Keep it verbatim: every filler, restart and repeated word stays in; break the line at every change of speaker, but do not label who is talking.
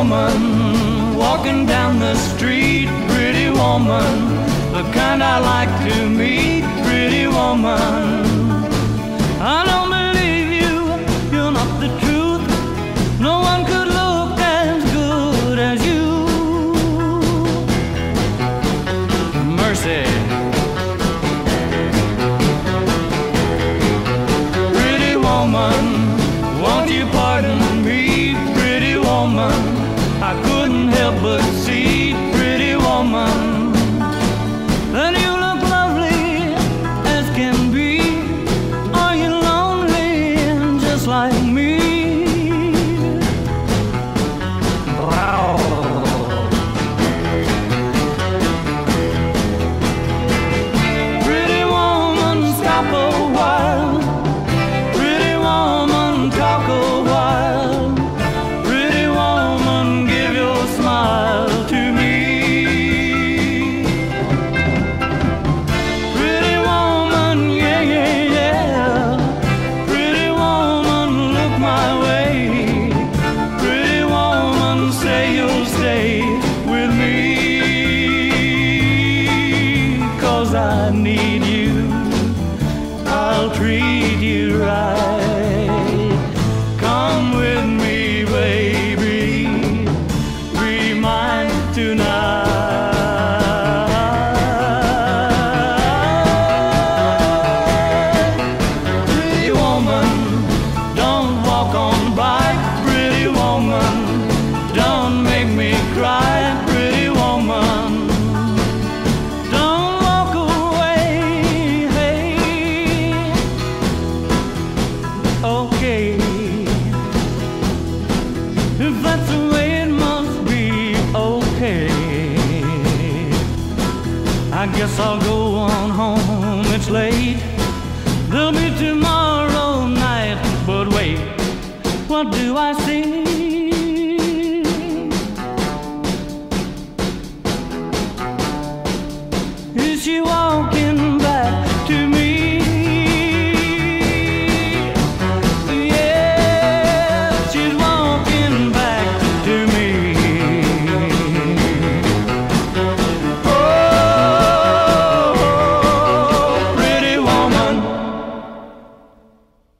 woman walking down the street, pretty woman, the kind I like to meet, pretty woman. I don't believe you, you're not the truth. No one could look as good as you. Mercy. Pretty woman, won't you pardon me, pretty woman? I couldn't help but see, pretty woman, that you look lovely as can be. Are you lonely just like me? Pretty woman, stop a while. Pretty woman, talk a while. Pretty woman, give your smile to me. Pretty woman, yeah, yeah, yeah. Pretty woman, look my way. Pretty woman, say you'll stay with me. 'Cause I need you, I'll treat you right. Come with me, baby, be mine tonight. Pretty woman, don't walk on by. Pretty woman, don't make me cry. Pretty woman, don't walk away. Hey, okay, if that's the way it must be, okay. I guess I'll go on home, it's late. There'll be tomorrow night, but wait, what do I see?